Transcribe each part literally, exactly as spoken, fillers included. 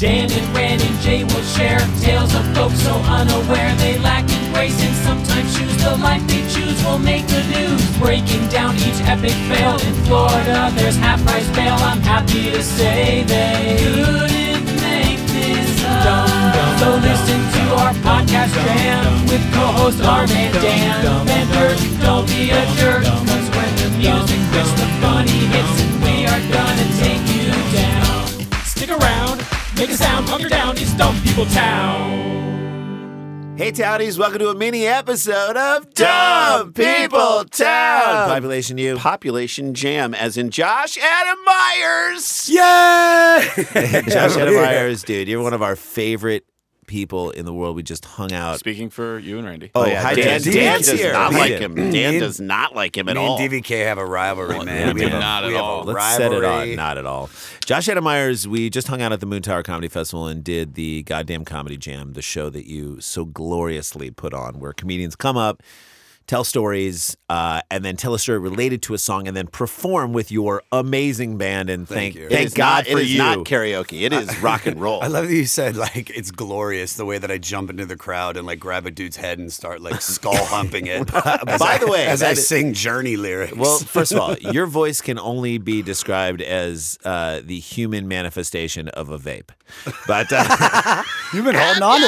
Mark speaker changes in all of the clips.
Speaker 1: Dan and Ren and Jay will share tales of folks so unaware they lack in grace and sometimes choose the life they choose will make the news. Breaking down each epic fail in Florida, there's half-price bail. I'm happy to say they couldn't make this up. So listen to our podcast jam with co-hosts Arm and Dan. Benders, don't be a jerk, cause when the music hits, the funny hits, and we are gonna take you down. Stick around, make a sound, hunker down, it's Dumb People Town.
Speaker 2: Hey, Townies, welcome to a mini episode of Dumb People Town. Population U.
Speaker 3: Population Jam, as in Josh Adam Myers.
Speaker 2: Yay! Josh Adam Myers, dude, you're one of our favorite people in the world. We just hung out.
Speaker 4: Speaking for you and Randy.
Speaker 2: Oh, yeah.
Speaker 3: Hi,
Speaker 2: Dan,
Speaker 3: Dan.
Speaker 2: Dan,
Speaker 3: Dan
Speaker 2: Dan's
Speaker 3: does
Speaker 2: here.
Speaker 3: not
Speaker 2: Me
Speaker 3: like
Speaker 2: and-
Speaker 3: him. Dan does not like him at
Speaker 5: Me
Speaker 3: all.
Speaker 5: and D V K have a rivalry,
Speaker 2: Oh,
Speaker 5: man.
Speaker 4: we
Speaker 5: have
Speaker 4: do
Speaker 5: a-
Speaker 4: not at
Speaker 5: we have a
Speaker 4: all.
Speaker 2: Let's
Speaker 5: rivalry.
Speaker 2: set it on. Not at all. Josh Adam Myers, we just hung out at the Moon Tower Comedy Festival and did the Goddamn Comedy Jam, the show that you so gloriously put on, where comedians come up, tell stories, uh, and then tell a story related to a song, and then perform with your amazing band. And thank,
Speaker 5: Thank you.
Speaker 3: It
Speaker 2: thank
Speaker 3: is
Speaker 2: God
Speaker 3: not,
Speaker 2: for
Speaker 3: it is
Speaker 2: you.
Speaker 3: not karaoke. It is rock and roll.
Speaker 5: I love that you said, like, it's glorious the way that I jump into the crowd and, like, grab a dude's head and start, like, skull humping it. As
Speaker 2: By
Speaker 5: I-
Speaker 2: the way,
Speaker 5: as
Speaker 2: that
Speaker 5: I
Speaker 2: is-
Speaker 5: sing Journey lyrics.
Speaker 2: Well, first of all, your voice can only be described as uh, the human manifestation of a vape. But uh,
Speaker 5: you've been holding on to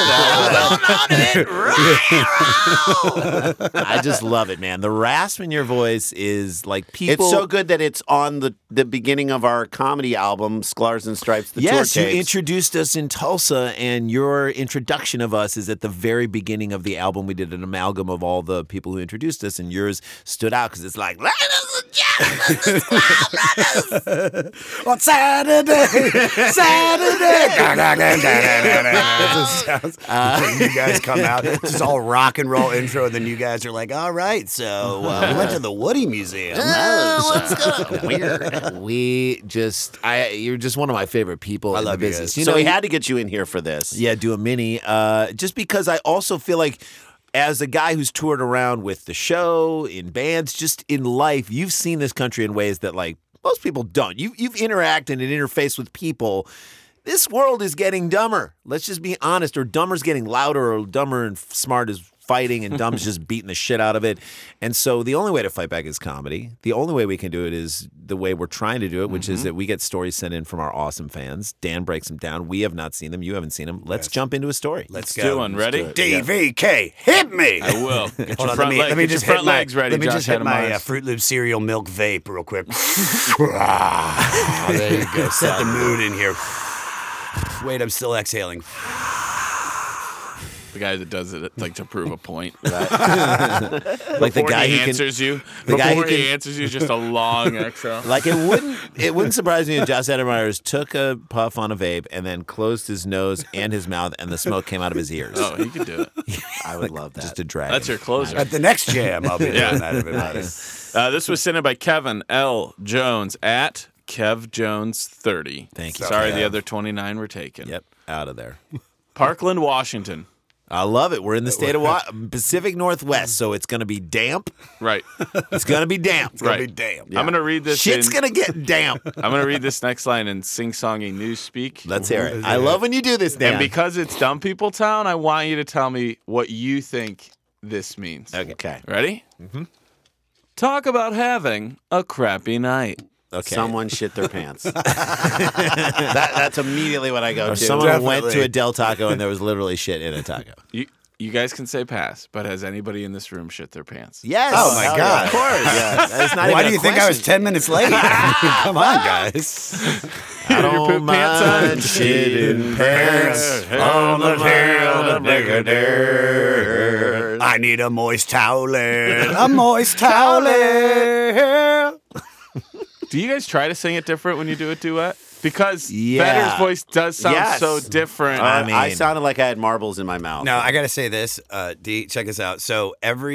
Speaker 5: that.
Speaker 2: I just love it, man. The rasp in your voice is like people.
Speaker 3: It's so good that it's on the, the beginning of our comedy album, Sklars and Stripes, the
Speaker 2: Yes,
Speaker 3: tour
Speaker 2: you
Speaker 3: tapes.
Speaker 2: introduced us in Tulsa, and your introduction of us is at the very beginning of the album. We did an amalgam of all the people who introduced us, and yours stood out because it's like, ladies and gentlemen,
Speaker 5: On Saturday, Saturday. That's what it sounds. Uh, you guys come out, it's just all rock and roll intro, and then you guys are like, all right, so uh, we went to the Woody Museum. That was, uh,
Speaker 2: weird. We just, I, you're just one of my favorite people
Speaker 5: I
Speaker 2: in
Speaker 5: love
Speaker 2: the
Speaker 5: you
Speaker 2: business.
Speaker 5: guys.
Speaker 2: You
Speaker 3: so
Speaker 2: know,
Speaker 3: we
Speaker 2: you-
Speaker 3: had to get you in here for this.
Speaker 2: Yeah, do a mini. Uh, just because I also feel like, as a guy who's toured around with the show, in bands, just in life, you've seen this country in ways that, like, most people don't. You, you've interacted and interfaced with people. This world is getting dumber. Let's just be honest. Or dumber's getting louder, or dumber and smart is fighting, and dumb's just beating the shit out of it. And so the only way to fight back is comedy. The only way we can do it is the way we're trying to do it, which
Speaker 5: Mm-hmm.
Speaker 2: is that we get stories sent in from our awesome fans. Dan breaks them down. We have not seen them. You haven't seen them. Let's jump into a story.
Speaker 5: Let's
Speaker 4: Let's
Speaker 5: go.
Speaker 4: do one. Ready?
Speaker 5: D V K, hit me.
Speaker 4: I will. Get your
Speaker 5: Hold on,
Speaker 4: front
Speaker 5: let me,
Speaker 4: leg-
Speaker 5: let me
Speaker 4: get your
Speaker 5: just
Speaker 4: front
Speaker 5: hit my,
Speaker 4: legs ready,
Speaker 5: Let me
Speaker 4: Josh
Speaker 5: just hit
Speaker 4: Adam
Speaker 5: my uh,
Speaker 4: Myers.
Speaker 5: Fruit Loop cereal milk vape real quick. Ah, there you go. Set the mood in here. Wait, I'm still exhaling.
Speaker 4: The guy that does it like to prove a point.
Speaker 2: Like the
Speaker 4: Before
Speaker 2: guy
Speaker 4: he
Speaker 2: who can,
Speaker 4: answers you.
Speaker 2: the guy who
Speaker 4: Before he
Speaker 2: can-
Speaker 4: answers you, just a long exhale.
Speaker 2: like it wouldn't it wouldn't surprise me if Josh Adam Myers took a puff on a vape and then closed his nose and his mouth, and the smoke came out of his ears.
Speaker 4: Oh, he could do it.
Speaker 2: I would love that. Just a drag.
Speaker 4: That's your closer.
Speaker 5: At the next jam, I'll be
Speaker 4: Yeah.
Speaker 5: doing that, everybody.
Speaker 4: Uh, this was sent in by Kevin L. Jones at Kev Jones thirty.
Speaker 2: Thank you.
Speaker 4: Sorry,
Speaker 2: Kev.
Speaker 4: the other twenty-nine were taken.
Speaker 2: Yep, out of there.
Speaker 4: Parkland, Washington.
Speaker 2: I love it. We're in the state of Wa- Pacific Northwest, so it's going to be damp.
Speaker 4: Right.
Speaker 2: It's going to be damp.
Speaker 4: right.
Speaker 5: be damn.
Speaker 4: I'm going to read this.
Speaker 2: Shit's
Speaker 4: in,
Speaker 2: going to get damp.
Speaker 4: I'm going to read this next line in sing-songy newspeak.
Speaker 2: Let's hear it. I love when you do this, Dan.
Speaker 4: And because it's Dumb People Town, I want you to tell me what you think this means.
Speaker 2: Okay.
Speaker 4: Ready? Mm-hmm. Talk about having a crappy night.
Speaker 2: Okay.
Speaker 3: Someone shit their pants. that, that's immediately what I go
Speaker 2: Or
Speaker 3: to.
Speaker 2: someone went to
Speaker 5: Definitely.
Speaker 2: a Del Taco and there was literally shit in a taco.
Speaker 4: You you guys can say pass, but has anybody in this room shit their pants?
Speaker 2: Yes.
Speaker 5: Oh, my
Speaker 2: Hell
Speaker 5: God.
Speaker 2: Yeah, of course. Yeah. That's not
Speaker 5: Why
Speaker 2: even
Speaker 5: do you
Speaker 2: a
Speaker 5: think I was
Speaker 2: question.
Speaker 5: ten minutes late? Come on, guys.
Speaker 2: I
Speaker 4: Your
Speaker 2: don't
Speaker 4: poop pants on?
Speaker 2: mind shitting pants
Speaker 4: on the
Speaker 5: hill of
Speaker 2: Brigadir.
Speaker 5: I need a moist towelette. A moist towelette.
Speaker 4: Do you guys try to sing it different when you do a duet? Because
Speaker 2: Yeah.
Speaker 4: Better's voice does sound
Speaker 3: Yes.
Speaker 4: so different.
Speaker 3: Uh,
Speaker 2: I
Speaker 3: I
Speaker 2: mean-
Speaker 3: sounded like I had marbles in my mouth.
Speaker 5: Now, I got to say this. Uh, D, check this out. So every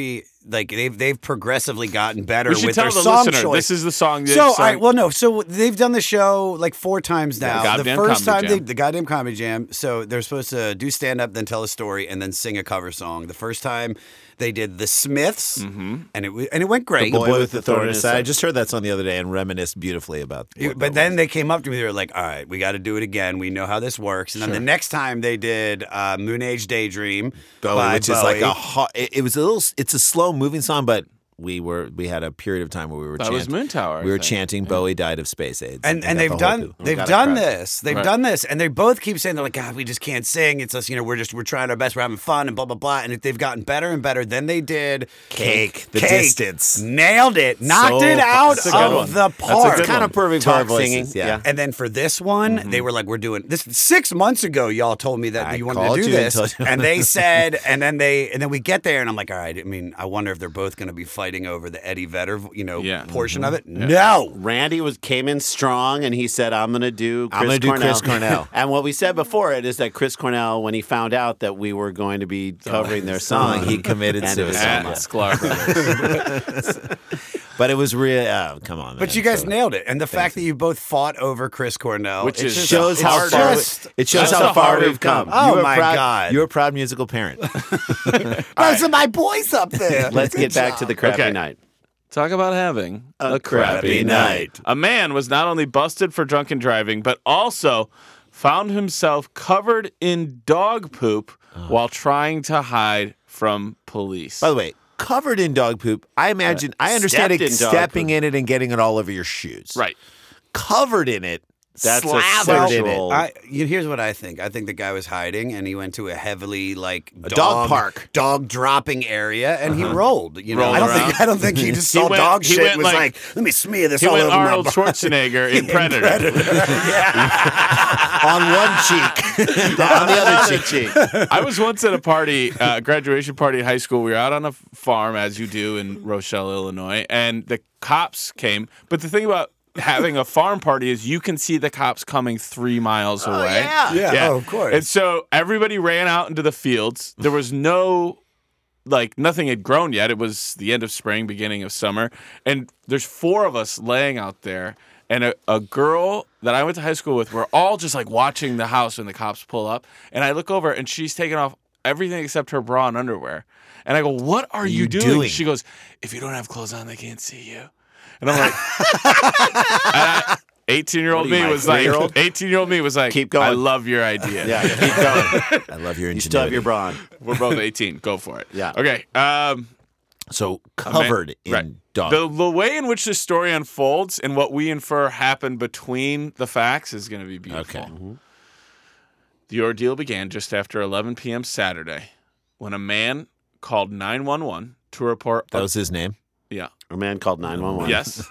Speaker 5: like they've they've progressively gotten better
Speaker 4: We should
Speaker 5: with
Speaker 4: tell
Speaker 5: their
Speaker 4: the
Speaker 5: song
Speaker 4: listener,
Speaker 5: choice.
Speaker 4: this is the song they've
Speaker 5: So, all
Speaker 4: sung.
Speaker 5: right, well, no. So they've done the show like four times now. The
Speaker 4: goddamn
Speaker 5: first
Speaker 4: Comedy
Speaker 5: time they
Speaker 4: Jam.
Speaker 5: the goddamn comedy jam. So they're supposed to do stand up, then tell a story, and then sing a cover song. The first time they did the Smiths,
Speaker 4: Mm-hmm.
Speaker 5: and it wa- and it went great.
Speaker 2: The
Speaker 3: Boy
Speaker 2: boy
Speaker 3: with
Speaker 2: with
Speaker 3: the
Speaker 2: the thorn
Speaker 3: thorn
Speaker 2: in
Speaker 3: in
Speaker 2: his
Speaker 3: his
Speaker 2: side. I
Speaker 3: side.
Speaker 2: just heard that song the other day and reminisced beautifully about. what
Speaker 5: But
Speaker 2: that
Speaker 5: then
Speaker 2: was.
Speaker 5: they came up to me. They were like, "All right, we got to do it again. We know how this works." And then the next time they did uh, "Moon Age Daydream,"
Speaker 2: Bowie,
Speaker 5: by
Speaker 2: which is like a
Speaker 5: Bowie.
Speaker 2: hot, it, it was a little. It's a slow moving song, but we were we had a period of time where we were.
Speaker 4: That
Speaker 2: chanting,
Speaker 4: was Moon Tower, I
Speaker 2: We were
Speaker 4: think.
Speaker 2: chanting Bowie died of space AIDS,
Speaker 5: And
Speaker 2: I
Speaker 5: and
Speaker 2: got
Speaker 5: they've
Speaker 2: the whole
Speaker 5: done
Speaker 2: thing.
Speaker 5: they've
Speaker 3: got it
Speaker 5: done
Speaker 3: correct.
Speaker 5: this they've
Speaker 4: Right.
Speaker 5: done this and they both keep saying they're like, God, we just can't sing, it's us, you know, we're just we're trying our best, we're having fun and blah blah blah, and they've gotten better and better. Then they did
Speaker 2: Cake, the
Speaker 5: Cake.
Speaker 2: distance.
Speaker 5: Nailed it, knocked
Speaker 2: So
Speaker 5: it out
Speaker 4: That's a good
Speaker 5: of
Speaker 4: one.
Speaker 5: the
Speaker 4: That's a
Speaker 5: park.
Speaker 4: good
Speaker 2: Kind
Speaker 4: one.
Speaker 2: of perfect
Speaker 3: Talk
Speaker 2: for our voices,
Speaker 3: singing,
Speaker 2: yeah.
Speaker 3: yeah.
Speaker 5: And then for this one, they were like, "We're doing this." Six months ago, y'all told me that
Speaker 2: I
Speaker 5: you wanted
Speaker 2: called
Speaker 5: to do
Speaker 2: you and
Speaker 5: this,
Speaker 2: told you.
Speaker 5: and they said, and then they, and then we get there, and I'm like, "All right." I mean, I wonder if they're both going to be fighting over the Eddie Vedder, you know,
Speaker 4: Yeah.
Speaker 5: portion of it. No,
Speaker 3: Randy was came in strong, and he said, "I'm going to do Chris
Speaker 2: I'm gonna do
Speaker 3: Cornell."
Speaker 2: Chris Cornell.
Speaker 3: And what we said before it is that Chris Cornell, when he found out that we were going to be covering their song,
Speaker 2: he committed
Speaker 3: And it was
Speaker 2: suicide.
Speaker 4: At Sklar Brothers.
Speaker 2: But it was real. Oh, come on, man.
Speaker 5: but you guys
Speaker 2: So-
Speaker 5: nailed it, and the fact that you both fought over Chris Cornell,
Speaker 4: Which
Speaker 5: it
Speaker 4: is-
Speaker 5: just-
Speaker 2: shows
Speaker 5: it's
Speaker 2: how far.
Speaker 5: just-
Speaker 2: it shows
Speaker 4: That's
Speaker 2: how
Speaker 4: how
Speaker 2: far
Speaker 4: hard
Speaker 2: we've
Speaker 4: we've
Speaker 2: come.
Speaker 4: come.
Speaker 5: Oh,
Speaker 2: you're a
Speaker 5: my
Speaker 2: proud,
Speaker 5: God.
Speaker 2: You're a proud musical parent.
Speaker 5: Those are my boys up there.
Speaker 3: Let's get back to the crappy
Speaker 4: Okay.
Speaker 3: night.
Speaker 4: Talk about having
Speaker 3: A crappy night.
Speaker 4: A man was not only busted for drunken driving, but also found himself covered in dog poop while trying to hide from police.
Speaker 2: By the way, covered in dog poop. I imagine. I understand
Speaker 3: stepped
Speaker 2: it,
Speaker 3: in dog
Speaker 2: stepping
Speaker 3: poop.
Speaker 2: in it and getting it all over your shoes.
Speaker 4: Right.
Speaker 2: Covered in it.
Speaker 3: That's a
Speaker 2: slathered in it.
Speaker 3: sexual-
Speaker 5: I, you, here's what I think. I think the guy was hiding, and he went to a heavily like
Speaker 2: A dog park.
Speaker 5: dog dropping area, and he rolled. You know,
Speaker 4: Rolled
Speaker 5: I don't
Speaker 4: around.
Speaker 5: think I don't think he just
Speaker 4: He
Speaker 5: saw
Speaker 4: went-
Speaker 5: dog
Speaker 4: he
Speaker 5: shit.
Speaker 4: went
Speaker 5: And was
Speaker 4: like-
Speaker 5: like, let me smear this
Speaker 4: He
Speaker 5: all
Speaker 4: went
Speaker 5: over
Speaker 4: Arnold
Speaker 5: my body.
Speaker 4: Schwarzenegger in Predator.
Speaker 2: On one cheek. on the other cheek.
Speaker 4: I was once at a party, uh, graduation party in high school. We were out on a farm, as you do in Rochelle, Illinois, and the cops came. But the thing about having a farm party is you can see the cops coming three miles away.
Speaker 2: yeah.
Speaker 5: Yeah, oh, of course.
Speaker 4: And so everybody ran out into the fields. There was no, like, nothing had grown yet. It was the end of spring, beginning of summer. And there's four of us laying out there. And a, a girl that I went to high school with, we're all just like watching the house when the cops pull up. And I look over and she's taking off everything except her bra and underwear. And I go, "What are you,
Speaker 2: you
Speaker 4: doing?
Speaker 2: doing?
Speaker 4: She goes, "If you don't have clothes on, they can't see you." And I'm like, eighteen-year-old
Speaker 3: What are you,
Speaker 4: me
Speaker 3: my
Speaker 4: was like,
Speaker 3: three-year-old?
Speaker 4: eighteen-year-old me was like,
Speaker 3: Keep going.
Speaker 4: I love your idea.
Speaker 3: Yeah, keep going.
Speaker 2: I love your ingenuity.
Speaker 3: You still have your bra on.
Speaker 4: We're both eighteen. Go for it.
Speaker 3: Yeah.
Speaker 4: Okay. Um,
Speaker 2: So covered in
Speaker 4: right.
Speaker 2: dog.
Speaker 4: The, the way in which the story unfolds and what we infer happened between the facts is going to be beautiful.
Speaker 2: Okay.
Speaker 4: The ordeal began just after eleven p.m. Saturday when a man called nine one one to report.
Speaker 2: That was his name.
Speaker 4: yeah.
Speaker 3: A man called nine one one.
Speaker 4: Yes.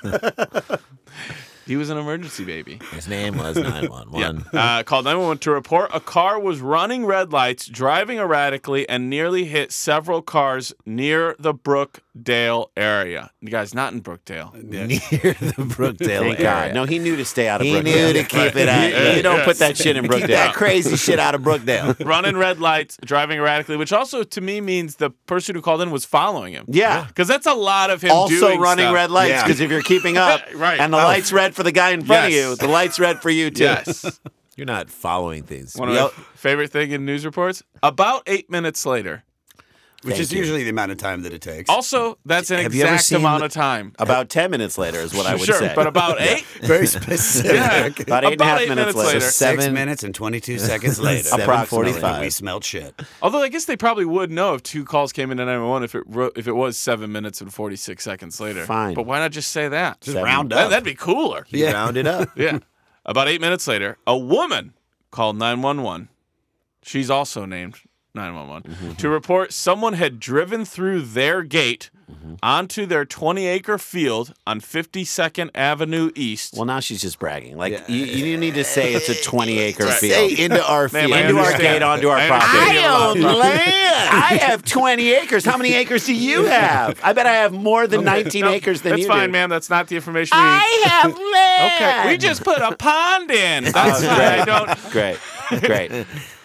Speaker 4: He was an emergency baby.
Speaker 2: His name was nine one one.
Speaker 4: Uh, called nine one one to report a car was running red lights, driving erratically, and nearly hit several cars near the Brookdale area. You guys, not in Brookdale.
Speaker 2: Near the Brookdale
Speaker 3: Thank
Speaker 2: area.
Speaker 3: God. No, he knew to stay out of
Speaker 2: He
Speaker 3: Brookdale.
Speaker 2: knew to keep it out.
Speaker 3: You, you don't
Speaker 4: Yes.
Speaker 3: put that shit in
Speaker 2: Keep
Speaker 3: Brookdale.
Speaker 2: that crazy shit out of Brookdale.
Speaker 4: Running red lights, driving erratically, which also to me means the person who called in was following him.
Speaker 3: Yeah.
Speaker 4: Because that's a lot of him
Speaker 3: Also
Speaker 4: doing
Speaker 3: running
Speaker 4: stuff.
Speaker 3: red lights
Speaker 5: Yeah.
Speaker 3: because if you're keeping up
Speaker 4: Right.
Speaker 3: and the
Speaker 4: Oh.
Speaker 3: light's red for the guy in front
Speaker 4: Yes.
Speaker 3: of you, the light's red for you too.
Speaker 4: Yes.
Speaker 2: You're not following things.
Speaker 4: One of
Speaker 2: We
Speaker 4: my
Speaker 2: all-
Speaker 4: favorite thing in news reports. About eight minutes later.
Speaker 5: which
Speaker 2: Thank
Speaker 5: is
Speaker 2: you.
Speaker 5: usually the amount of time that it takes.
Speaker 4: Also, that's an
Speaker 2: Have you ever
Speaker 4: exact
Speaker 2: seen
Speaker 4: amount
Speaker 2: the-
Speaker 4: of time.
Speaker 3: About ten minutes later is what I would
Speaker 4: sure,
Speaker 3: say.
Speaker 4: but about eight?
Speaker 5: Very specific.
Speaker 4: Yeah.
Speaker 3: About eight and a half
Speaker 4: eight
Speaker 3: minutes later.
Speaker 5: Six
Speaker 2: Seven-
Speaker 5: minutes and twenty-two seconds later.
Speaker 2: Seven
Speaker 3: Approximately.
Speaker 2: forty-five.
Speaker 5: We smelled shit.
Speaker 4: Although I guess they probably would know if two calls came into nine one one if it ro- if it was seven minutes and forty-six seconds later.
Speaker 3: Fine.
Speaker 4: But why not just say that?
Speaker 5: Just
Speaker 3: Seven.
Speaker 5: round
Speaker 4: That,
Speaker 5: up.
Speaker 4: that'd be cooler.
Speaker 2: You round it up.
Speaker 4: Yeah. About eight minutes later, a woman called nine one one. She's also named nine one one
Speaker 3: Mm-hmm.
Speaker 4: to report someone had driven through their gate
Speaker 3: Mm-hmm.
Speaker 4: onto their twenty-acre field on fifty-second Avenue East.
Speaker 3: Well, now she's just bragging. Like you, you need to say it's a twenty-acre
Speaker 4: Right.
Speaker 3: field.
Speaker 2: Say into our
Speaker 4: Ma'am,
Speaker 2: field.
Speaker 4: I
Speaker 3: Into our
Speaker 4: understand.
Speaker 3: gate, onto our
Speaker 4: I
Speaker 3: property.
Speaker 4: understand you're allowed to-
Speaker 3: land. I have twenty acres. How many acres do you have? I bet I have more than nineteen
Speaker 4: No,
Speaker 3: acres than
Speaker 4: that's
Speaker 3: you
Speaker 4: fine,
Speaker 3: do.
Speaker 4: ma'am. That's not the information we need.
Speaker 3: I have land.
Speaker 4: Okay, we just put a pond in. That's
Speaker 3: Oh,
Speaker 4: why I
Speaker 3: great.
Speaker 4: don't.
Speaker 3: Great, great.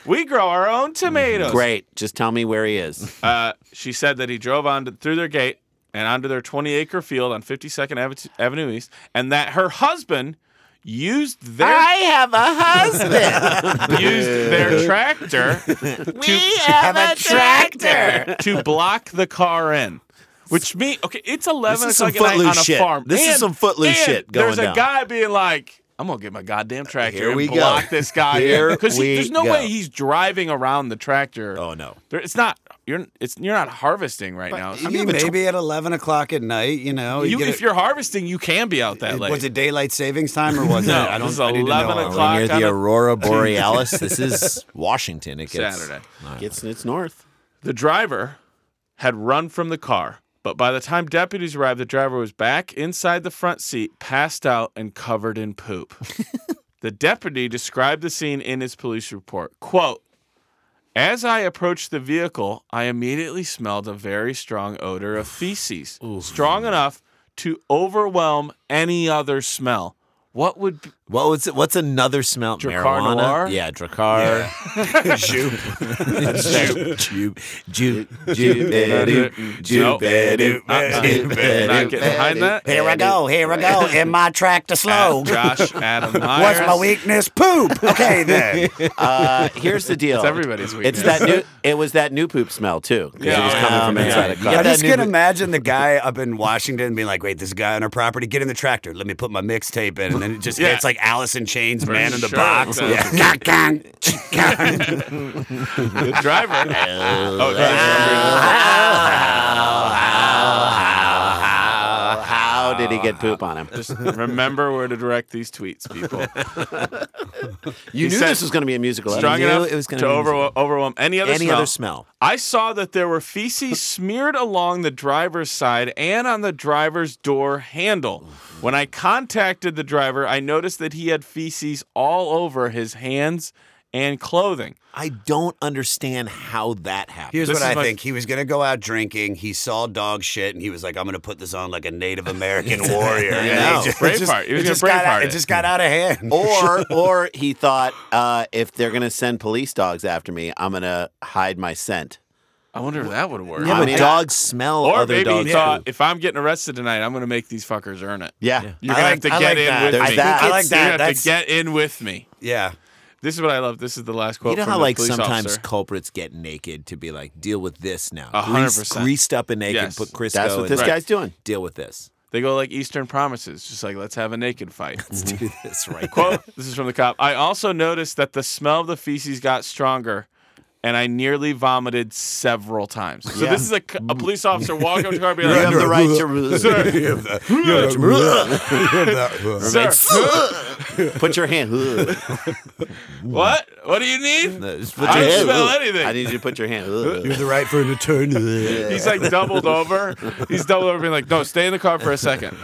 Speaker 4: We grow our own tomatoes.
Speaker 3: Great. Just tell me where he is.
Speaker 4: Uh, she said that he drove on to, through their gate and onto their twenty-acre field on fifty-second Ave- Avenue East, and that her husband used their
Speaker 3: have a husband.
Speaker 4: used their tractor
Speaker 3: we have a tractor.
Speaker 4: to block the car in. Which means, okay, it's eleven
Speaker 2: This is some
Speaker 4: o'clock at night on
Speaker 2: Footloose
Speaker 4: a
Speaker 2: shit.
Speaker 4: farm.
Speaker 2: This is
Speaker 4: And-
Speaker 2: some Footloose
Speaker 4: and
Speaker 2: shit going
Speaker 4: There's a
Speaker 2: down.
Speaker 4: guy being like, I'm going to get my goddamn tractor
Speaker 2: Here
Speaker 4: and
Speaker 2: we go.
Speaker 4: block this guy
Speaker 2: Here
Speaker 4: in. Because
Speaker 2: we
Speaker 4: there's no
Speaker 2: go.
Speaker 4: way he's driving around the tractor.
Speaker 2: Oh no.
Speaker 4: There, it's not, you're it's you're not harvesting right now.
Speaker 5: I mean, maybe at eleven o'clock at night, you know.
Speaker 4: You,
Speaker 5: get
Speaker 4: if
Speaker 5: a-
Speaker 4: you're harvesting, you can be out that late.
Speaker 5: Was it daylight savings time or was
Speaker 4: No,
Speaker 5: it? I don't.
Speaker 4: this is
Speaker 5: I need to know
Speaker 4: eleven
Speaker 5: all
Speaker 4: o'clock.
Speaker 2: Near
Speaker 4: on
Speaker 2: the
Speaker 4: a-
Speaker 2: Aurora Borealis. This is Washington. It gets
Speaker 4: Saturday.
Speaker 3: It's, it's north.
Speaker 4: The driver had run from the car, but by the time deputies arrived, the driver was back inside the front seat, passed out, and covered in poop. The deputy described the scene in his police report. Quote, as I approached the vehicle, I immediately smelled a very strong odor of feces, strong enough to overwhelm any other smell. What would be,
Speaker 2: What was it? What's another smell?
Speaker 4: Dracar
Speaker 2: Marijuana.
Speaker 4: Noir?
Speaker 2: Yeah, Dracar.
Speaker 5: Jupe.
Speaker 2: Jupe. Jupe. Jupe.
Speaker 4: Nope.
Speaker 2: Jupe.
Speaker 4: not getting behind that?
Speaker 5: Here I go. Here I go. In my tractor slow.
Speaker 4: Josh Adam Myers.
Speaker 5: What's my weakness? Poop. Okay then.
Speaker 3: Uh, here's the deal.
Speaker 4: It's everybody's weakness.
Speaker 3: It's that new. It was that new poop smell too. 'Cause
Speaker 4: Yeah,
Speaker 3: it was
Speaker 4: yeah,
Speaker 3: coming from
Speaker 2: yeah.
Speaker 3: inside a
Speaker 2: You
Speaker 3: car.
Speaker 2: get
Speaker 5: I
Speaker 2: that
Speaker 5: just
Speaker 2: new
Speaker 5: can
Speaker 2: bo-
Speaker 5: imagine the guy up in Washington being like, "Wait, this guy on our property, get in the tractor. Let me put my mixtape in," and then it just
Speaker 4: Yeah.
Speaker 5: hits like Alice in Chains,
Speaker 4: For
Speaker 5: Man in the
Speaker 4: sure,
Speaker 5: Box.
Speaker 4: man.
Speaker 5: Yeah. Gong, gong, gong.
Speaker 4: the driver. oh,
Speaker 3: How did he get poop on him?
Speaker 4: just remember where to direct these tweets, people.
Speaker 3: You
Speaker 4: He
Speaker 3: knew
Speaker 4: said-
Speaker 3: this was going to be a musical
Speaker 4: Strong
Speaker 2: knew
Speaker 4: enough
Speaker 2: it was gonna
Speaker 4: to
Speaker 2: be
Speaker 4: over,
Speaker 2: musical.
Speaker 4: overwhelm any other
Speaker 2: Any
Speaker 4: smell.
Speaker 2: other smell.
Speaker 4: I saw that there were feces smeared along the driver's side and on the driver's door handle. When I contacted the driver, I noticed that he had feces all over his hands and clothing.
Speaker 2: I don't understand how that happened.
Speaker 5: Here's
Speaker 4: This
Speaker 5: what
Speaker 4: is
Speaker 5: I
Speaker 4: my-
Speaker 5: think. He was going to go out drinking. He saw dog shit, and he was like, I'm going to put this on like a Native American warrior. And
Speaker 2: know.
Speaker 5: he just-
Speaker 4: Braveheart.
Speaker 5: it just-
Speaker 4: He was
Speaker 5: it
Speaker 4: gonna
Speaker 5: just got out-
Speaker 4: Braveheart
Speaker 5: It
Speaker 4: it.
Speaker 5: just got out of hand.
Speaker 3: Or, or he thought, uh, if they're going to send police dogs after me, I'm going to hide my scent.
Speaker 4: I wonder if that would work.
Speaker 2: Yeah,
Speaker 3: I
Speaker 2: but
Speaker 3: mean,
Speaker 2: dogs smell
Speaker 4: or
Speaker 2: other
Speaker 4: maybe
Speaker 2: dogs.
Speaker 4: he thought, if I'm getting arrested tonight, I'm going to make these fuckers earn it.
Speaker 3: Yeah.
Speaker 4: You're
Speaker 5: I
Speaker 4: going to
Speaker 5: like-
Speaker 4: have to
Speaker 5: I
Speaker 4: get
Speaker 5: like
Speaker 4: in
Speaker 5: that.
Speaker 4: with
Speaker 3: There's
Speaker 4: me.
Speaker 3: that.
Speaker 5: I like
Speaker 4: You
Speaker 5: that.
Speaker 4: have
Speaker 5: That's
Speaker 4: to get in with me.
Speaker 5: yeah.
Speaker 4: This is what I love. This is the last quote
Speaker 2: You know
Speaker 4: from
Speaker 2: how
Speaker 4: the
Speaker 2: like
Speaker 4: police
Speaker 2: sometimes
Speaker 4: officer.
Speaker 2: culprits get naked to be like, deal with this now.
Speaker 4: A hundred
Speaker 2: Greased-
Speaker 4: percent.
Speaker 2: Greased up and naked,
Speaker 4: Yes.
Speaker 2: put Crisco
Speaker 3: That's what
Speaker 2: and
Speaker 3: this
Speaker 4: Right.
Speaker 3: guy's doing.
Speaker 2: deal with this.
Speaker 4: They go like Eastern Promises, just like, let's have a naked fight.
Speaker 2: Let's do this right now.
Speaker 4: Quote, this is from the cop. I also noticed that the smell of the feces got stronger, and I nearly vomited several times. So
Speaker 3: Yeah.
Speaker 4: this is a, c- a police officer walking up to the car being
Speaker 3: You
Speaker 4: like,
Speaker 3: have the right to
Speaker 4: sir,
Speaker 3: put your hand.
Speaker 4: what? What do you need?
Speaker 2: Just put
Speaker 4: I
Speaker 2: your
Speaker 4: don't
Speaker 2: hand-
Speaker 4: smell anything.
Speaker 3: I need you to put your hand.
Speaker 5: You have the right for an attorney.
Speaker 4: He's like doubled over. He's doubled over being like, no, stay in the car for a second.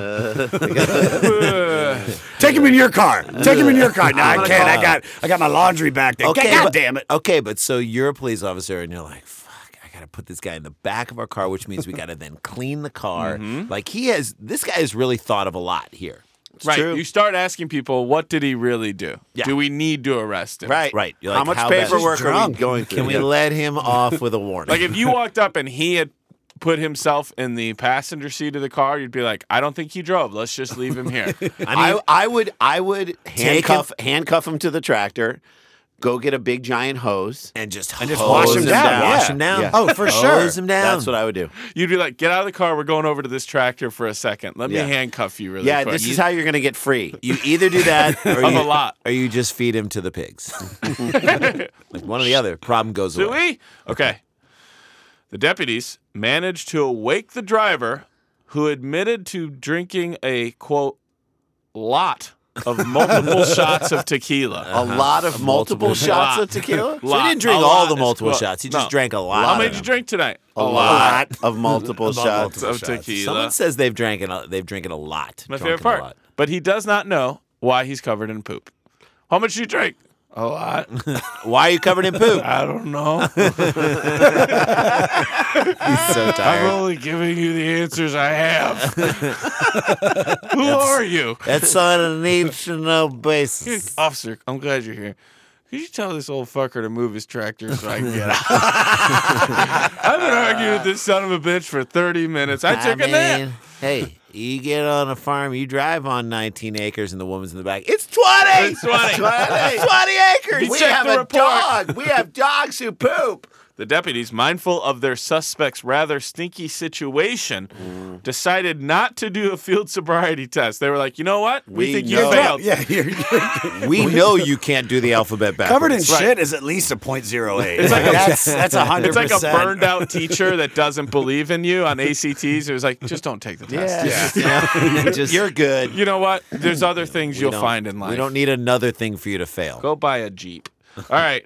Speaker 5: Take him in your car. Take him in your car. No, I can't. I got I got my laundry back there.
Speaker 2: Okay,
Speaker 5: God
Speaker 2: but,
Speaker 5: damn it.
Speaker 2: Okay, but so you're a police officer and you're like, fuck, I gotta put this guy in the back of our car, which means we gotta then clean the car.
Speaker 4: Mm-hmm.
Speaker 2: Like he has, this guy has really thought of a lot here.
Speaker 4: right.
Speaker 3: true.
Speaker 4: You start asking people, what did he really do?
Speaker 2: Yeah.
Speaker 4: Do we need to arrest him?
Speaker 3: Right.
Speaker 2: Right. You're
Speaker 3: How
Speaker 2: like,
Speaker 3: much
Speaker 2: how bad-
Speaker 3: paperwork
Speaker 5: He's
Speaker 3: are we
Speaker 5: drunk.
Speaker 3: going through?
Speaker 2: Can we
Speaker 3: Yeah.
Speaker 2: let him off with a warning?
Speaker 4: Like if you walked up and he had put himself in the passenger seat of the car, you'd be like, I don't think he drove. Let's just leave him here.
Speaker 2: I mean,
Speaker 3: I, I would I would
Speaker 2: Take
Speaker 3: handcuff handcuff him to the tractor, go get a big giant hose.
Speaker 2: and just
Speaker 5: And just
Speaker 2: hose
Speaker 5: wash him down.
Speaker 2: Wash
Speaker 3: Yeah.
Speaker 2: him down.
Speaker 3: Yeah.
Speaker 5: Oh, for sure.
Speaker 2: Hose him down.
Speaker 3: That's what I would do.
Speaker 4: You'd be like, get out of the car. We're going over to this tractor for a second. Let
Speaker 3: Yeah.
Speaker 4: me handcuff you really
Speaker 3: Yeah,
Speaker 4: quick.
Speaker 3: this is how you're going to get free.
Speaker 2: You either do that or
Speaker 4: Of
Speaker 2: you,
Speaker 4: a lot.
Speaker 2: or you just feed him to the pigs. Like one or the other. Problem goes
Speaker 4: Do
Speaker 2: away.
Speaker 4: we? Okay. The deputies managed to awake the driver who admitted to drinking a, quote, lot of multiple shots of tequila.
Speaker 3: A lot of multiple,
Speaker 2: multiple
Speaker 3: shots
Speaker 4: lot.
Speaker 3: of tequila.
Speaker 2: So he didn't drink
Speaker 4: A
Speaker 2: all
Speaker 4: lot
Speaker 2: the
Speaker 4: is
Speaker 2: multiple
Speaker 4: quote-
Speaker 2: shots. He
Speaker 4: No.
Speaker 2: just drank a lot.
Speaker 4: How
Speaker 2: of
Speaker 4: many did you
Speaker 2: them.
Speaker 4: drink tonight?
Speaker 3: A lot of multiple
Speaker 5: About
Speaker 3: shots.
Speaker 5: multiple
Speaker 4: of
Speaker 5: shots.
Speaker 4: tequila.
Speaker 2: Someone says they've drank a, they've drinking a lot.
Speaker 4: My
Speaker 2: Drunken
Speaker 4: favorite part.
Speaker 2: A lot.
Speaker 4: But he does not know why he's covered in poop. How much did you drink? A lot.
Speaker 2: Why are you covered in poop?
Speaker 4: I don't know.
Speaker 2: He's so
Speaker 4: I'm
Speaker 2: tired.
Speaker 4: only giving you the answers I have. Who are you?
Speaker 2: That's on a need to know basis.
Speaker 4: Officer, I'm glad you're here. Could you tell this old fucker to move his tractor so I can get out? I've been arguing with this son of a bitch for thirty minutes. I took a nap.
Speaker 2: Hey, you get on a farm, you drive on nineteen acres, and the woman's in the back. It's twenty!
Speaker 4: It's twenty.
Speaker 2: twenty, twenty acres! We
Speaker 4: checked
Speaker 2: have
Speaker 4: the
Speaker 2: a
Speaker 4: report.
Speaker 2: dog! We have dogs who poop!
Speaker 4: The deputies, mindful of their suspect's rather stinky situation,
Speaker 2: Mm.
Speaker 4: decided not to do a field sobriety test. They were like, you know what? We,
Speaker 3: We
Speaker 4: think
Speaker 3: know.
Speaker 4: you failed.
Speaker 5: Yeah, you're, you're
Speaker 2: We know you can't do the alphabet backwards.
Speaker 5: covered in
Speaker 4: Right.
Speaker 5: shit is at least a point zero eight.
Speaker 4: It's like a-
Speaker 5: that's that's a hundred
Speaker 4: It's like a
Speaker 5: percent.
Speaker 4: burned out teacher that doesn't believe in you on A C Ts. It was like, just don't take the test.
Speaker 2: Yeah. Just,
Speaker 3: You're good.
Speaker 4: You know what? There's other things
Speaker 2: we
Speaker 4: you'll
Speaker 2: don't-
Speaker 4: find in life.
Speaker 2: We don't need another thing for you to fail.
Speaker 4: Go buy a Jeep. All right.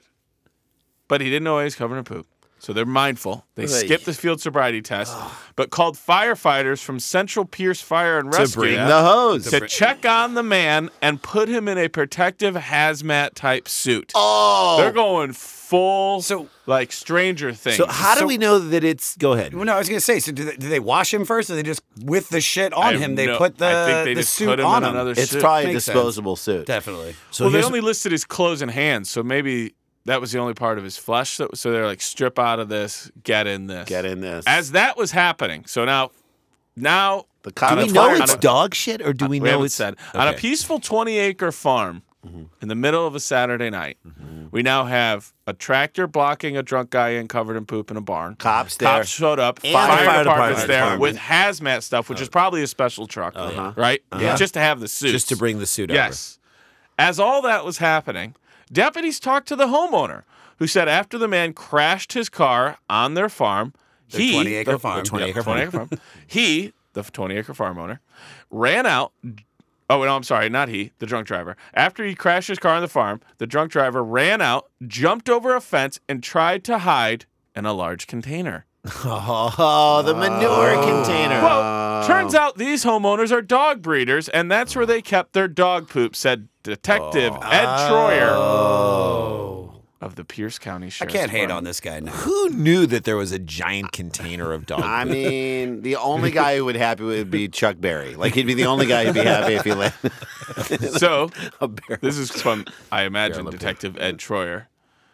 Speaker 4: But he didn't know he was covered in poop. So they're mindful. They skipped the field sobriety test, but called firefighters from Central Pierce Fire and
Speaker 2: To
Speaker 4: Rescue
Speaker 2: bring the hose.
Speaker 4: to check on the man and put him in a protective hazmat type suit.
Speaker 2: Oh!
Speaker 4: They're going full,
Speaker 5: So-
Speaker 4: like Stranger Things.
Speaker 2: So how do
Speaker 5: So-
Speaker 2: we know that it's... Go ahead.
Speaker 5: Well, no, I was gonna say. So, do they, do they wash him first, or they just with the shit
Speaker 4: I
Speaker 5: on
Speaker 4: have
Speaker 5: him? They
Speaker 4: no-
Speaker 5: put the
Speaker 4: I think they
Speaker 5: the
Speaker 4: just
Speaker 5: suit
Speaker 4: put him
Speaker 5: on
Speaker 4: in
Speaker 5: him.
Speaker 4: another
Speaker 3: It's
Speaker 4: suit.
Speaker 3: probably a
Speaker 5: Makes sense.
Speaker 3: disposable suit.
Speaker 5: Definitely.
Speaker 2: So
Speaker 4: well, they
Speaker 2: here's-
Speaker 4: only listed his clothes and hands, so maybe that was the only part of his flesh. So, so they're like, strip out of this, get in this.
Speaker 3: Get in this.
Speaker 4: As that was happening, so now, now
Speaker 3: the
Speaker 2: Do
Speaker 3: cop
Speaker 2: we
Speaker 3: is
Speaker 2: know
Speaker 3: fired.
Speaker 2: it's dog shit, or do we,
Speaker 4: we
Speaker 2: know
Speaker 4: haven't
Speaker 2: it's...
Speaker 4: said on a
Speaker 2: Okay.
Speaker 4: peaceful twenty-acre farm in the middle of a Saturday night. We now have a tractor blocking a drunk guy in covered in poop in a barn.
Speaker 3: Cops there.
Speaker 4: Cops showed up.
Speaker 2: And
Speaker 4: fire,
Speaker 2: the fire
Speaker 4: department's
Speaker 2: department.
Speaker 4: there
Speaker 3: Department.
Speaker 4: with hazmat stuff, which is probably a special truck, right?
Speaker 2: Yeah.
Speaker 4: Just to have the suit.
Speaker 2: Just to bring the suit
Speaker 4: Yes. As all that was happening, deputies talked to the homeowner, who said after the man crashed his car on their farm,
Speaker 5: Their
Speaker 4: he
Speaker 5: twenty-acre
Speaker 4: the-
Speaker 5: farm.
Speaker 4: the
Speaker 2: twenty-acre
Speaker 4: twenty-acre farm, he, the twenty-acre farm owner, ran out. Oh, no, I'm sorry, not he, the drunk driver. After he crashed his car on the farm, the drunk driver ran out, jumped over a fence, and tried to hide in a large container.
Speaker 2: over. Oh, the manure container.
Speaker 4: Well, turns out these homeowners are dog breeders, and that's where they kept their dog poop, said Detective Ed Troyer of the Pierce County
Speaker 5: I
Speaker 4: Sheriff's
Speaker 5: can't hate
Speaker 4: Department.
Speaker 5: on this guy now.
Speaker 2: Who knew that there was a giant container of dog
Speaker 3: I
Speaker 2: poop?
Speaker 3: mean, the only guy who would happy would be Chuck Berry. Like he'd be the only guy who'd be happy if he let
Speaker 4: So,
Speaker 3: a barrel.
Speaker 4: this is from, I imagine, Detective Ed Troyer,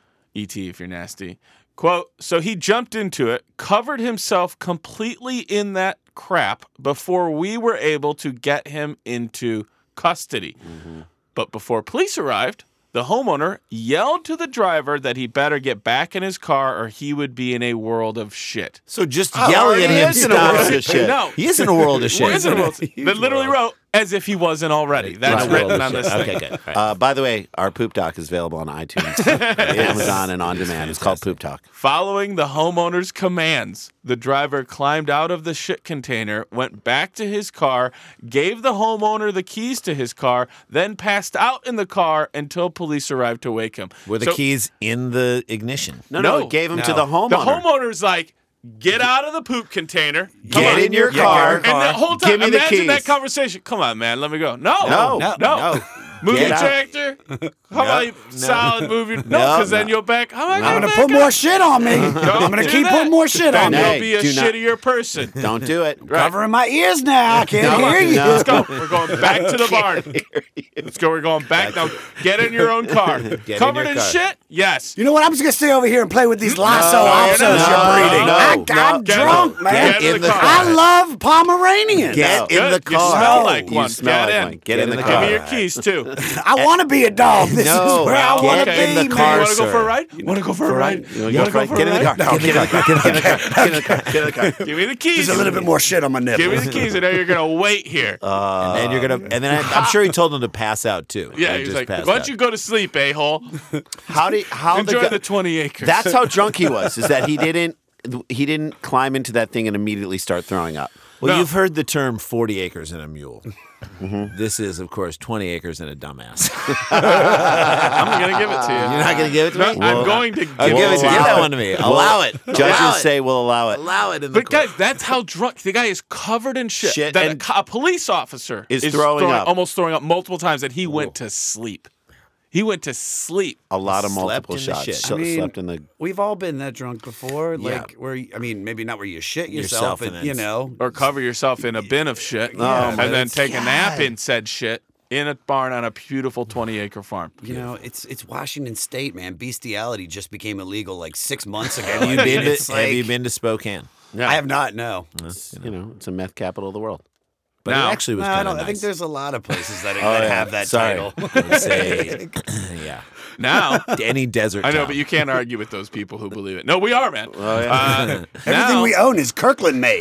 Speaker 4: E T if you're nasty. Quote, so he jumped into it, covered himself completely in that crap before we were able to get him into custody. But before police arrived, the homeowner yelled to the driver that he better get back in his car or he would be in a world of shit.
Speaker 2: So just yelling at
Speaker 3: he
Speaker 2: him
Speaker 3: is in a
Speaker 2: stop.
Speaker 3: world of shit.
Speaker 4: No.
Speaker 2: He is in a world of shit.
Speaker 4: Well, isn't it, Will? They literally wrote, as if he wasn't already. That's
Speaker 2: Right.
Speaker 4: written
Speaker 2: World
Speaker 4: on
Speaker 2: of
Speaker 4: this
Speaker 2: shit.
Speaker 4: thing.
Speaker 2: Okay, good. All right.
Speaker 3: Uh, by the way, our Poop Talk is available on iTunes, Amazon, and on demand. It's called Poop Talk.
Speaker 4: Following the homeowner's commands, the driver climbed out of the shit container, went back to his car, gave the homeowner the keys to his car, then passed out in the car until police arrived to wake him.
Speaker 2: Were the
Speaker 4: So-
Speaker 2: keys in the ignition?
Speaker 3: No, no,
Speaker 4: No.
Speaker 3: it gave him to
Speaker 5: No.
Speaker 3: the homeowner.
Speaker 4: The homeowner's like, get out of the poop container. Come
Speaker 3: Get
Speaker 4: on.
Speaker 3: in your
Speaker 5: Yeah,
Speaker 3: car.
Speaker 5: get in your
Speaker 4: And the whole time,
Speaker 3: Give me the
Speaker 4: imagine that
Speaker 3: keys.
Speaker 4: conversation. Come on, man, let me go. No,
Speaker 3: No,
Speaker 4: no,
Speaker 5: no.
Speaker 4: Move
Speaker 3: Get
Speaker 4: your
Speaker 3: out.
Speaker 4: tractor. How about you solid move your? No,
Speaker 2: No,
Speaker 4: because then
Speaker 2: no.
Speaker 4: you'll back. How am I
Speaker 5: I'm
Speaker 4: gonna
Speaker 5: gonna
Speaker 4: back
Speaker 5: put
Speaker 4: up?
Speaker 5: more shit on me. I'm gonna
Speaker 4: do
Speaker 5: keep
Speaker 4: that.
Speaker 5: putting more shit on
Speaker 4: Then
Speaker 5: me.
Speaker 3: Hey,
Speaker 4: you'll be a
Speaker 3: do not-
Speaker 4: shittier person.
Speaker 3: Don't do it.
Speaker 4: Right.
Speaker 5: Covering my ears now. I can't
Speaker 3: No,
Speaker 5: hear you.
Speaker 3: no.
Speaker 4: Let's go. We're going back to the barn. Let's go. We're going back now. Get in your own car.
Speaker 2: in
Speaker 4: Covered
Speaker 2: your
Speaker 4: in
Speaker 2: car.
Speaker 4: shit? Yes.
Speaker 5: You know what? I'm just gonna stay over here and play with these lasso
Speaker 4: No,
Speaker 5: opsos
Speaker 4: you're not.
Speaker 5: you're breeding.
Speaker 3: No,
Speaker 5: I,
Speaker 3: no,
Speaker 5: I'm
Speaker 4: Get
Speaker 5: drunk,
Speaker 4: in.
Speaker 5: man.
Speaker 4: Get in the
Speaker 2: the
Speaker 4: car.
Speaker 5: I love Pomeranians.
Speaker 2: Get
Speaker 4: Good.
Speaker 2: in the
Speaker 4: You
Speaker 2: car.
Speaker 4: smell
Speaker 5: No.
Speaker 4: like
Speaker 3: You
Speaker 4: one.
Speaker 3: smell
Speaker 4: Get
Speaker 3: like
Speaker 4: in.
Speaker 3: one. Get in the
Speaker 4: Give
Speaker 3: car.
Speaker 4: me your keys too.
Speaker 5: I want to be a dog. This
Speaker 2: No,
Speaker 5: is where I
Speaker 2: get
Speaker 5: want to
Speaker 4: in
Speaker 5: be,
Speaker 2: the
Speaker 5: man.
Speaker 2: car,
Speaker 4: You want to go
Speaker 2: sir.
Speaker 4: for a ride? You want to go for a ride?
Speaker 3: You
Speaker 4: You
Speaker 3: wanna
Speaker 4: want
Speaker 3: go
Speaker 4: to go for
Speaker 3: for- Get
Speaker 4: a
Speaker 3: in the car.
Speaker 4: ride?
Speaker 3: No, get in the car. Get in the car. Get in the car. Get in the car.
Speaker 4: Give me the keys.
Speaker 5: There's a little bit more shit on my nipple.
Speaker 4: Give me the keys, and then you're gonna wait here.
Speaker 2: and then you're gonna, and then I, I'm sure he told him to pass out too.
Speaker 4: yeah,
Speaker 2: He
Speaker 4: he's
Speaker 2: just
Speaker 4: like,
Speaker 2: passed
Speaker 4: why don't
Speaker 2: out.
Speaker 4: you go to sleep, a hole?
Speaker 3: How did how
Speaker 4: Enjoy
Speaker 3: the,
Speaker 4: the,
Speaker 3: guy-
Speaker 4: twenty acres.
Speaker 3: That's how drunk he was. Is that he didn't he didn't climb into that thing and immediately start throwing up.
Speaker 2: Well,
Speaker 4: No.
Speaker 2: you've heard the term forty acres and a mule. This is, of course, twenty acres and a dumbass.
Speaker 4: I'm gonna give it to you.
Speaker 2: You're not going to give it to
Speaker 4: No,
Speaker 2: me?
Speaker 4: I'm going to give
Speaker 2: I'll give it to you. Give
Speaker 3: allow
Speaker 2: that
Speaker 3: it.
Speaker 2: one to me. Allow it.
Speaker 3: Judges
Speaker 2: Allow it.
Speaker 3: say we'll allow it.
Speaker 2: Allow it in the
Speaker 4: But
Speaker 2: court.
Speaker 4: guys, that's how drunk the guy is, covered in shit.
Speaker 3: Shit,
Speaker 4: that a
Speaker 3: and
Speaker 4: co- a, police officer
Speaker 3: is throwing up.
Speaker 4: almost throwing up multiple times, and he went to sleep. He went to sleep.
Speaker 3: A lot of
Speaker 2: Slept
Speaker 3: multiple
Speaker 2: in the
Speaker 3: shots.
Speaker 2: shit.
Speaker 3: So-
Speaker 5: I mean,
Speaker 3: slept in the
Speaker 5: We've all been that drunk before.
Speaker 2: Yeah.
Speaker 5: Like where you- I mean, maybe not where you shit
Speaker 2: Yourself
Speaker 5: yourself,
Speaker 2: and
Speaker 5: and,
Speaker 2: then
Speaker 5: you know.
Speaker 4: Or cover yourself in a bin of shit,
Speaker 5: Yeah,
Speaker 4: and
Speaker 5: but
Speaker 4: then
Speaker 5: it's-
Speaker 4: take a nap in said shit. in a barn on a beautiful twenty acre farm.
Speaker 5: You know, it's it's Washington State, man. Bestiality just became illegal like six months ago.
Speaker 2: Have you
Speaker 5: I mean,
Speaker 2: been to,
Speaker 5: it's
Speaker 2: have
Speaker 5: like-
Speaker 2: you been to Spokane?
Speaker 5: I have not. No.
Speaker 3: You know, it's a meth capital of the world.
Speaker 2: But
Speaker 4: Now-
Speaker 2: it actually was
Speaker 5: No, I,
Speaker 2: kind of
Speaker 5: don't,
Speaker 2: nice.
Speaker 5: I think there's a lot of places that,
Speaker 3: Oh,
Speaker 5: that
Speaker 3: yeah.
Speaker 5: have that
Speaker 3: Sorry.
Speaker 5: title.
Speaker 2: I would say, yeah.
Speaker 4: Now,
Speaker 2: Any desert
Speaker 4: I know,
Speaker 2: town.
Speaker 4: but you can't argue with those people who believe it. No, we are, man.
Speaker 3: Oh, yeah.
Speaker 4: Uh,
Speaker 5: Everything
Speaker 4: now,
Speaker 5: we own is Kirkland made.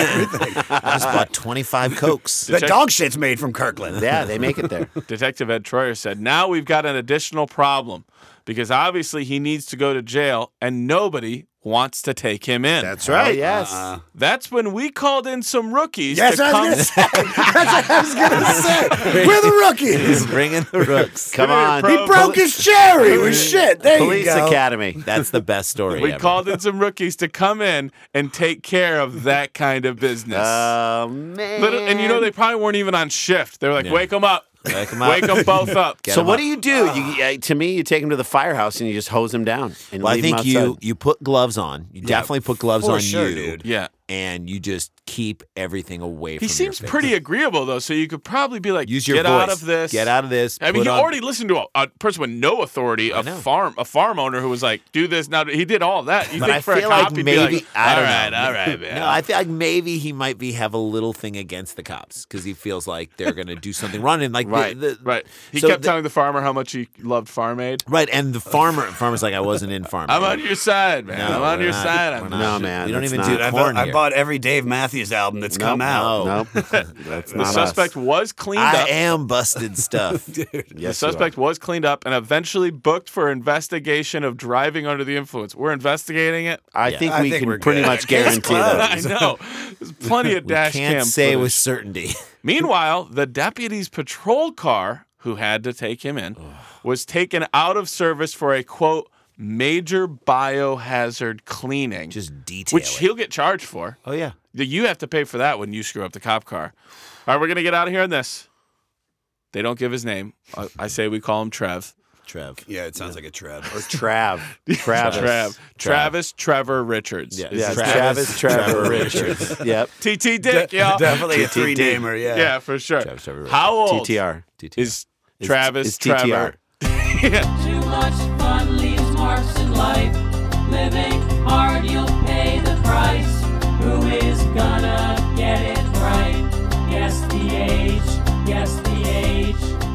Speaker 2: I just bought twenty-five Cokes.
Speaker 5: the dog shit's made from Kirkland.
Speaker 3: Yeah, they make it there.
Speaker 4: Detective Ed Troyer said, now we've got an additional problem because obviously he needs to go to jail and nobody wants to take him in.
Speaker 2: That's right.
Speaker 3: Oh, yes.
Speaker 5: Uh,
Speaker 4: That's when we called in some rookies
Speaker 5: yes,
Speaker 4: to
Speaker 5: I
Speaker 4: come.
Speaker 5: was gonna say. That's what I was gonna say. We're the rookies.
Speaker 2: He's bringing the rooks.
Speaker 3: Come on.
Speaker 4: Pro-
Speaker 5: He broke his cherry with shit. There
Speaker 3: Police
Speaker 5: you go.
Speaker 3: Academy.
Speaker 2: That's the best story
Speaker 4: We
Speaker 2: ever.
Speaker 4: called in some rookies to come in and take care of that kind of business.
Speaker 3: Oh, man.
Speaker 4: Little, and you know, they probably weren't even on shift. They were like,
Speaker 2: Yeah.
Speaker 4: wake them up.
Speaker 2: Wake 'em up.
Speaker 4: Wake them both up.
Speaker 2: Get
Speaker 3: So
Speaker 2: 'em
Speaker 3: what
Speaker 2: up.
Speaker 3: do you do? You, uh, to me, you take him to the firehouse and you just hose him down. And
Speaker 2: Well, I
Speaker 3: leave him
Speaker 2: think you
Speaker 3: outside.
Speaker 2: you put gloves on. You definitely put gloves
Speaker 5: for
Speaker 2: on
Speaker 5: sure,
Speaker 2: you,
Speaker 5: dude.
Speaker 4: Yeah.
Speaker 2: and you just keep everything away from
Speaker 4: He
Speaker 2: your
Speaker 4: seems
Speaker 2: face.
Speaker 4: pretty agreeable, though, so you could probably be like,
Speaker 2: Use your
Speaker 4: get
Speaker 2: voice.
Speaker 4: out of this.
Speaker 2: Get out of this.
Speaker 4: I mean,
Speaker 2: put
Speaker 4: you
Speaker 2: on-
Speaker 4: already listened to a, a person with no authority, a
Speaker 2: know.
Speaker 4: farm a farm owner who was like, do this now. He did all that. You
Speaker 2: But
Speaker 4: think
Speaker 2: I
Speaker 4: for
Speaker 2: feel
Speaker 4: a cop,
Speaker 2: like
Speaker 4: he'd
Speaker 2: maybe
Speaker 4: be like,
Speaker 2: I don't
Speaker 4: all right,
Speaker 2: know.
Speaker 4: all right, man.
Speaker 2: No, I feel like maybe he might be have a little thing against the cops because he feels like they're going to do something wrong. And like the-
Speaker 4: right,
Speaker 2: the,
Speaker 4: right. He
Speaker 2: so
Speaker 4: kept
Speaker 2: the-
Speaker 4: telling the farmer how much he loved Farm Aid.
Speaker 2: right, and the farmer farmer's like, I wasn't in farm.
Speaker 4: I'm
Speaker 2: Aid.
Speaker 4: on your side, man.
Speaker 2: No,
Speaker 4: I'm on
Speaker 2: we're
Speaker 4: your
Speaker 2: not.
Speaker 4: side.
Speaker 2: We're
Speaker 4: on
Speaker 2: not.
Speaker 4: this
Speaker 3: No,
Speaker 4: shit.
Speaker 3: man.
Speaker 2: We don't
Speaker 3: that's
Speaker 2: even
Speaker 3: not-
Speaker 2: do
Speaker 5: Dude, I,
Speaker 2: corn
Speaker 5: bought, I
Speaker 2: here.
Speaker 5: bought every Dave Matthews album that's come out.
Speaker 3: Nope. That's
Speaker 4: The
Speaker 3: not
Speaker 4: suspect
Speaker 3: us.
Speaker 4: was cleaned
Speaker 2: I
Speaker 4: up.
Speaker 2: am busted stuff.
Speaker 4: The
Speaker 3: Yes, you are.
Speaker 4: suspect was cleaned up and eventually booked for investigation of driving under the influence. We're investigating it.
Speaker 3: I
Speaker 2: Yeah.
Speaker 3: think
Speaker 5: I
Speaker 3: we
Speaker 5: think
Speaker 3: can
Speaker 5: we're
Speaker 3: pretty
Speaker 5: good.
Speaker 3: much
Speaker 5: Case
Speaker 3: guarantee
Speaker 5: closed.
Speaker 3: that.
Speaker 4: I know. There's plenty of
Speaker 2: We
Speaker 4: dash
Speaker 2: can't
Speaker 4: cam
Speaker 2: say
Speaker 4: footage.
Speaker 2: with certainty.
Speaker 4: Meanwhile, the deputy's patrol car, who had to take him in, was taken out of service for a quote major biohazard cleaning,
Speaker 2: Just detail
Speaker 4: which
Speaker 2: it.
Speaker 4: he'll get charged for.
Speaker 2: Oh yeah.
Speaker 4: You have to pay for that when you screw up the cop car. All right, we're gonna get out of here on this. They don't give his name. I, I say we call him Trev.
Speaker 2: Trev.
Speaker 5: Yeah, it sounds like a trev.
Speaker 3: Trav. Travis.
Speaker 4: Trav. Travis Trevor Richards.
Speaker 2: Yeah.
Speaker 4: is
Speaker 3: Yeah,
Speaker 4: his
Speaker 3: Travis,
Speaker 4: name.
Speaker 3: Trevor Richards. Yep.
Speaker 4: T T Dick, y'all.
Speaker 5: Definitely a
Speaker 3: T T D.
Speaker 5: three-namer, yeah.
Speaker 4: Yeah, for sure.
Speaker 2: Travis Trevor Richards.
Speaker 4: How old
Speaker 3: T T R.
Speaker 2: T T R.
Speaker 4: is Travis
Speaker 3: it's T T R.
Speaker 4: Trevor?
Speaker 1: Too much fun leaves marks in life. Living hard, you'll pay the price. Who is gonna get it right? Guess the age. Guess the age.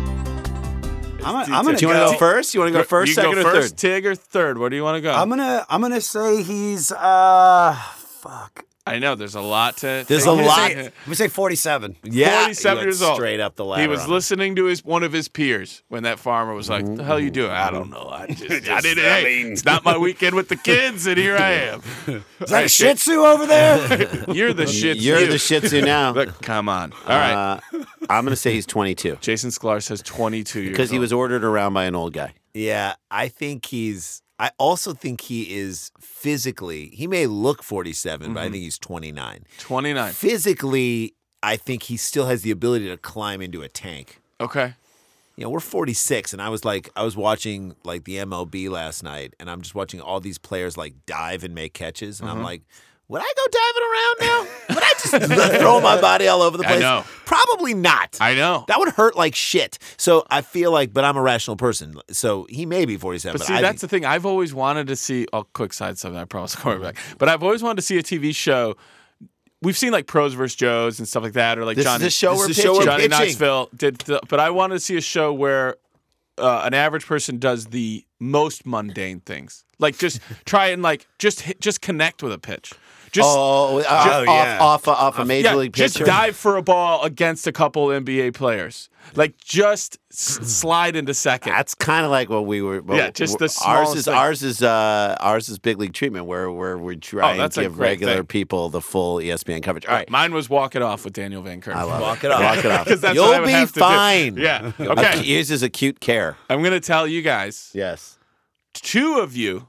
Speaker 5: I'm, gonna- I'm gonna
Speaker 3: Do you want to
Speaker 5: go.
Speaker 3: go first? You want to go first,
Speaker 4: you
Speaker 3: second,
Speaker 4: go
Speaker 3: or
Speaker 4: first,
Speaker 3: third?
Speaker 4: Tig, or third? Where do you want to go?
Speaker 5: I'm gonna. I'm gonna say he's. Uh, fuck.
Speaker 4: I know there's a lot to.
Speaker 2: There's
Speaker 4: think
Speaker 2: a
Speaker 5: I'm gonna
Speaker 2: lot.
Speaker 5: say, I'm gonna say forty-seven.
Speaker 2: Yeah.
Speaker 4: forty-seven
Speaker 2: he went
Speaker 4: years old.
Speaker 2: Straight up the ladder.
Speaker 4: He was
Speaker 2: on it.
Speaker 4: listening to his one of his peers when that farmer was like, "The hell you doing?" I don't know. I just, I
Speaker 5: Just,
Speaker 4: didn't.
Speaker 5: I
Speaker 4: Hey,
Speaker 5: mean-
Speaker 4: it's not my weekend with the kids, and here I am.
Speaker 5: Is that a Shih Tzu over there?
Speaker 4: You're the shit.
Speaker 3: You're the Shih Tzu now.
Speaker 4: Look, come on. All right.
Speaker 3: Uh, I'm going to say he's twenty-two
Speaker 4: Jason Sklar says twenty-two years
Speaker 3: because he
Speaker 4: old.
Speaker 3: was ordered around by an old guy.
Speaker 2: Yeah, I think he's. I also think he is physically. He may look forty-seven, but I think he's twenty-nine.
Speaker 4: twenty-nine.
Speaker 2: Physically, I think he still has the ability to climb into a tank.
Speaker 4: Okay.
Speaker 2: You know, we're forty-six, and I was like, I was watching like the M L B last night, and I'm just watching all these players like dive and make catches, and I'm like, would I go diving around now? Would I just throw my body all over the
Speaker 4: I
Speaker 2: place?
Speaker 4: know.
Speaker 2: Probably not.
Speaker 4: I know.
Speaker 2: That would hurt like shit. So I feel like, but I'm a rational person. So he may be forty-seven.
Speaker 4: But
Speaker 2: But,
Speaker 4: see,
Speaker 2: I
Speaker 4: that's
Speaker 2: think,
Speaker 4: the thing. I've always wanted to see. Oh, quick side something. I promise I'll come back. But I've always wanted to see a T V show. We've seen like Pros versus Joes and stuff like that, or like
Speaker 3: This
Speaker 4: Johnny,
Speaker 3: is the show
Speaker 2: this
Speaker 3: we're
Speaker 2: is the show
Speaker 3: pitching.
Speaker 2: we're
Speaker 4: Johnny
Speaker 2: pitching.
Speaker 4: Knoxville did. The, but I wanted to see a show where uh, an average person does the most mundane things, like just try and like just hit, just connect with a pitch. Just
Speaker 3: Oh, uh,
Speaker 5: Oh,
Speaker 3: off,
Speaker 5: yeah.
Speaker 3: off, off a major
Speaker 4: yeah,
Speaker 3: league
Speaker 4: just
Speaker 3: pitcher.
Speaker 4: dive for a ball against a couple N B A players. Like just s- slide into second.
Speaker 3: That's kind of like what we were. What,
Speaker 4: Yeah, just the
Speaker 3: ours
Speaker 4: smallest
Speaker 3: is
Speaker 4: thing.
Speaker 3: ours is uh, ours is big league treatment where where we try
Speaker 4: Oh,
Speaker 3: and
Speaker 4: that's a
Speaker 3: give
Speaker 4: great
Speaker 3: regular
Speaker 4: thing.
Speaker 3: people the full E S P N coverage. All right,
Speaker 4: Mine was walk it off with Daniel Van Kirk.
Speaker 3: I love
Speaker 2: Walk
Speaker 3: it.
Speaker 2: it off.
Speaker 3: Walk it off.
Speaker 4: Because that's
Speaker 2: You'll
Speaker 4: what I would
Speaker 2: be
Speaker 4: have to do.
Speaker 2: fine.
Speaker 4: Yeah.
Speaker 3: Okay.
Speaker 4: Okay.
Speaker 3: Yours is acute care.
Speaker 4: I'm gonna tell you guys.
Speaker 3: Yes.
Speaker 4: Two of you.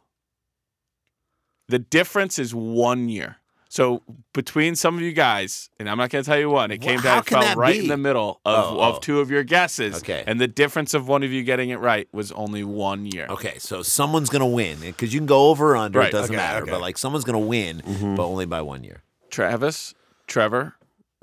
Speaker 4: The difference is one year. So between some of you guys, and I'm not going to tell you one, it came
Speaker 2: Well,
Speaker 4: down
Speaker 2: how can
Speaker 4: fell
Speaker 2: that
Speaker 4: right
Speaker 2: be?
Speaker 4: in the middle of,
Speaker 2: Oh,
Speaker 4: of
Speaker 2: oh.
Speaker 4: two of your guesses.
Speaker 2: Okay.
Speaker 4: And the difference of one of you getting it right was only one year.
Speaker 2: Okay, so someone's gonna win because you can go over or under.
Speaker 4: Right.
Speaker 2: It doesn't
Speaker 5: Okay,
Speaker 2: matter.
Speaker 5: okay.
Speaker 2: But like someone's gonna win, but only by one year.
Speaker 4: Travis, Trevor,